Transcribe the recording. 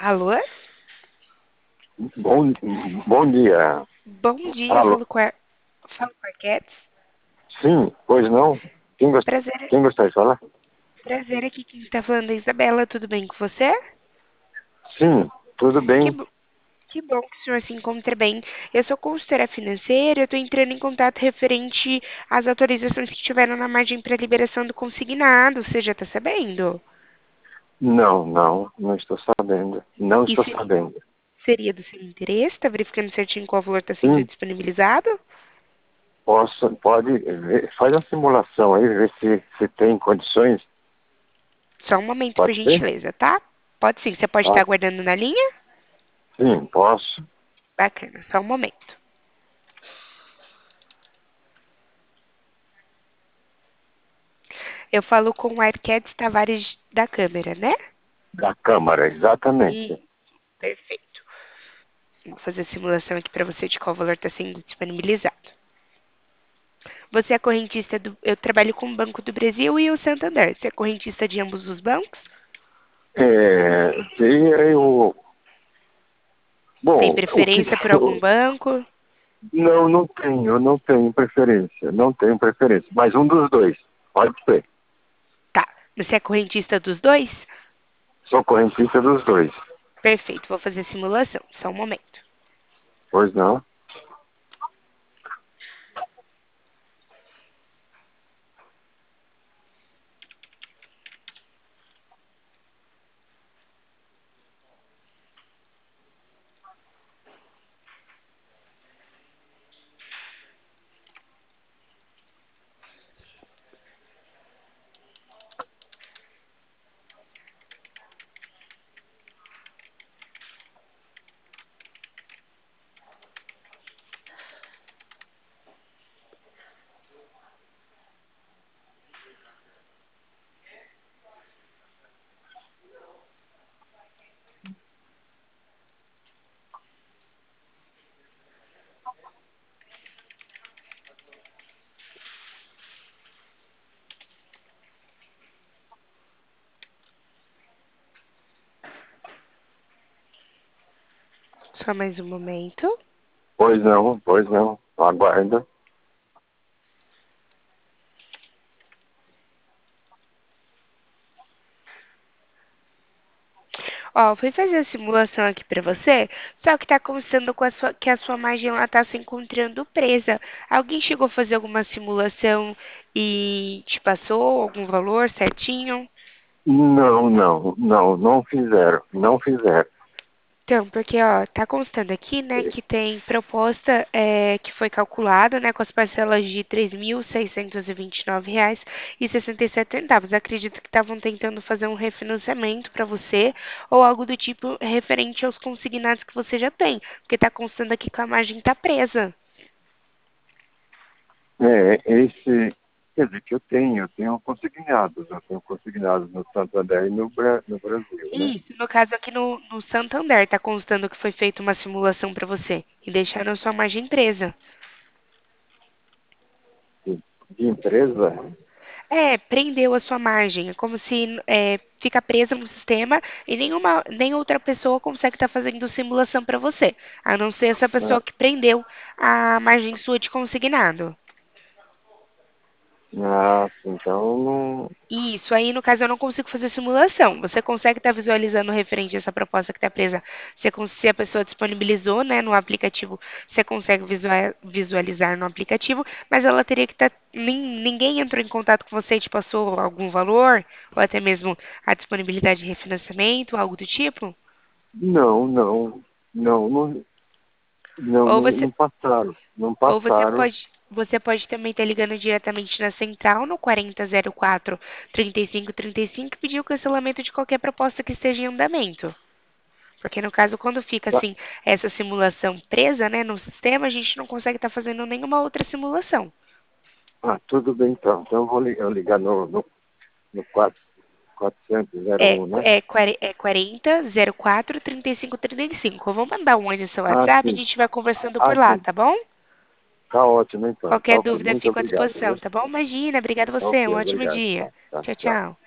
Alô? Bom, bom dia. Bom dia, Alô? falo com a Cats. Sim, pois não? Quem, Prazer, quem gostaria de falar? prazer aqui quem está falando é a Isabela, tudo bem com você? Sim, tudo Que, bem. bo- que bom que o senhor se encontra bem. Eu sou consultora financeira, eu estou entrando em contato referente às atualizações que tiveram na margem para liberação do consignado, você já está sabendo? Não estou sabendo. Não E estou sabendo. seria do seu interesse? Está verificando certinho qual valor está sendo Sim, disponibilizado? pode ver, faz a simulação aí, ver se tem condições. Só um momento, por Pode ser? gentileza, tá? Pode sim, você pode estar Tá. aguardando na linha? Sim, posso. Bacana, só um momento. Eu falo com o Arquedes Tavares da Câmara, né? Da Câmara, exatamente. Sim, perfeito. Vou fazer a simulação aqui para você de qual valor está sendo disponibilizado. Você é correntista do. Eu trabalho com o Banco do Brasil e o Santander. Você é correntista de ambos os bancos? Eu, Tem bom, o que preferência por algum banco? não tenho preferência, não tenho preferência, mas um dos dois, pode ser. Tá. Você é correntista dos dois? Sou correntista dos dois. Perfeito, vou fazer a simulação. Só um momento. Pois não? Só mais um momento. Pois não. Aguarda. Ó, fui fazer a simulação aqui pra você, só que tá constando com que a sua margem ela tá se encontrando presa. Alguém chegou a fazer alguma simulação e te passou algum valor certinho? Não fizeram. Não fizeram. Então, porque ó, tá constando aqui, né, que tem proposta que foi calculada, né, com as parcelas de R$ 3.629,67. Acredito que estavam tentando fazer um refinanciamento para você ou algo do tipo referente aos consignados que você já tem, porque tá constando aqui que a margem tá presa. Quer dizer que eu tenho consignados no Santander e no Brasil, né? Isso, no caso aqui no Santander, tá constando que foi feita uma simulação para você e deixaram sua margem presa. De empresa? É, prendeu a sua margem. É como se fica presa no sistema e nem outra pessoa consegue estar fazendo simulação para você, a não ser essa pessoa Ah, que prendeu a margem sua de consignado. então não. Isso aí, no caso, eu não consigo fazer simulação. Você consegue estar visualizando referente a essa proposta que está presa. Se a pessoa disponibilizou, né, no aplicativo, você consegue visualizar no aplicativo, mas ela teria que estar. Ninguém entrou em contato com você e te passou algum valor, ou até mesmo a disponibilidade de refinanciamento, algo do tipo? Não, não. Não, não, não, Ou não, você não passaram. Não Ou passaram. você pode também estar ligando diretamente na central no 4004 3535 e pedir o cancelamento de qualquer proposta que esteja em andamento. Porque no caso, quando fica Tá. assim, essa simulação presa, né, no sistema, a gente não consegue estar fazendo nenhuma outra simulação. Tudo bem então. Então eu ligar no 400 né? 40 04 3535. Eu vou mandar um oi no seu Ah, WhatsApp e a sim. gente vai conversando por Ah, lá, sim. tá bom? Tá ótimo então. Tá Qualquer ok. dúvida, Muito fico à obrigado, disposição, viu? tá bom? Imagina, obrigada a Tá você. ok, Um ótimo obrigado. dia. Tá, tá, Tchau, tchau. tchau.